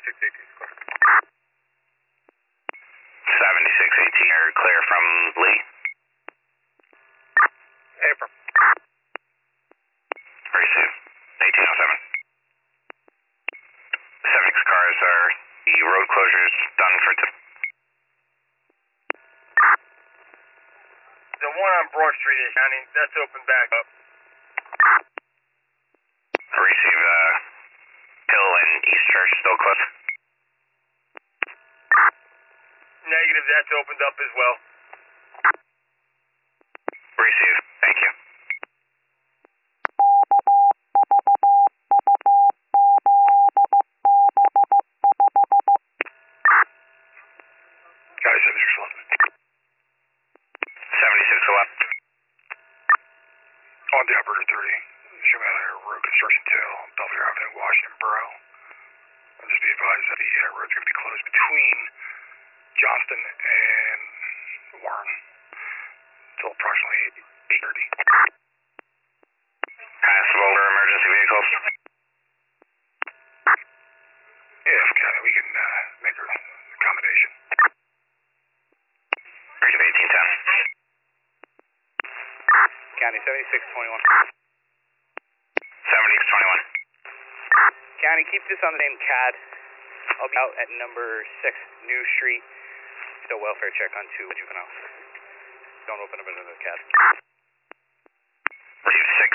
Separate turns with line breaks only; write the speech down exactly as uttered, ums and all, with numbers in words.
seventy-six eighteen is clear.
seventy-six eighteen, you're clear from Lee.
Affirm.
Receive. eighteen oh seven. seventy-six cars are the road closures done for today.
The one on Broad Street is County. That's open back up.
Receive, uh, Hill and East Church still closed.
Negative, that's opened up as well.
Receive. Thank you.
Guys, seventy-six left.
seventy-six left.
On the operator three. Schumacher Road Construction two, Belvedere Avenue, Washington Borough. And just be advised that the uh, road's going to be closed between Johnston and Warren until approximately eight thirty.
Passable for emergency vehicles.
Yeah, if County, we can uh, make an accommodation.
Receive eighteen ten.
County seventy-six twenty-one.
seventy-six twenty-one.
County, keep this on the name C A D. I'll be out at number six, New Street. Still welfare check on two juvenile. Don't open up another C A D.
Receive six